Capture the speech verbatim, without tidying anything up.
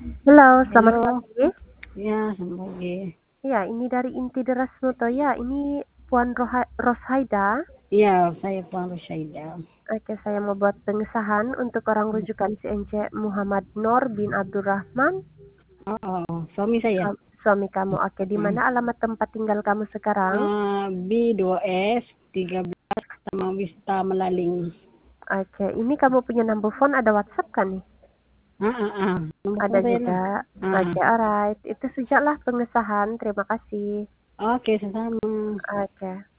Halo, selamat Halo, pagi. ya selamat pagi. Iya, ini dari Inti Deras Notoya. Ini Puan Roha Roshaida. Iya, saya Puan Rusyaida. Oke, saya mau buat pengesahan untuk orang rujukan C N C Muhammad Nur bin Abdurrahman. Oh, oh, oh, suami saya. Suam- Suami kamu. Oke, di Hmm. mana alamat tempat tinggal kamu sekarang? Eh, B dua S tiga belas Taman Wista Melaling. Oke, ini kamu punya number phone, ada WhatsApp kan nih? Ah, ah, ah. Nomor Ada telepon saya lah. juga. Ah, ah. Oke, alright. Itu sejaklah pengesahan. Terima kasih. Oke, sama. Oke.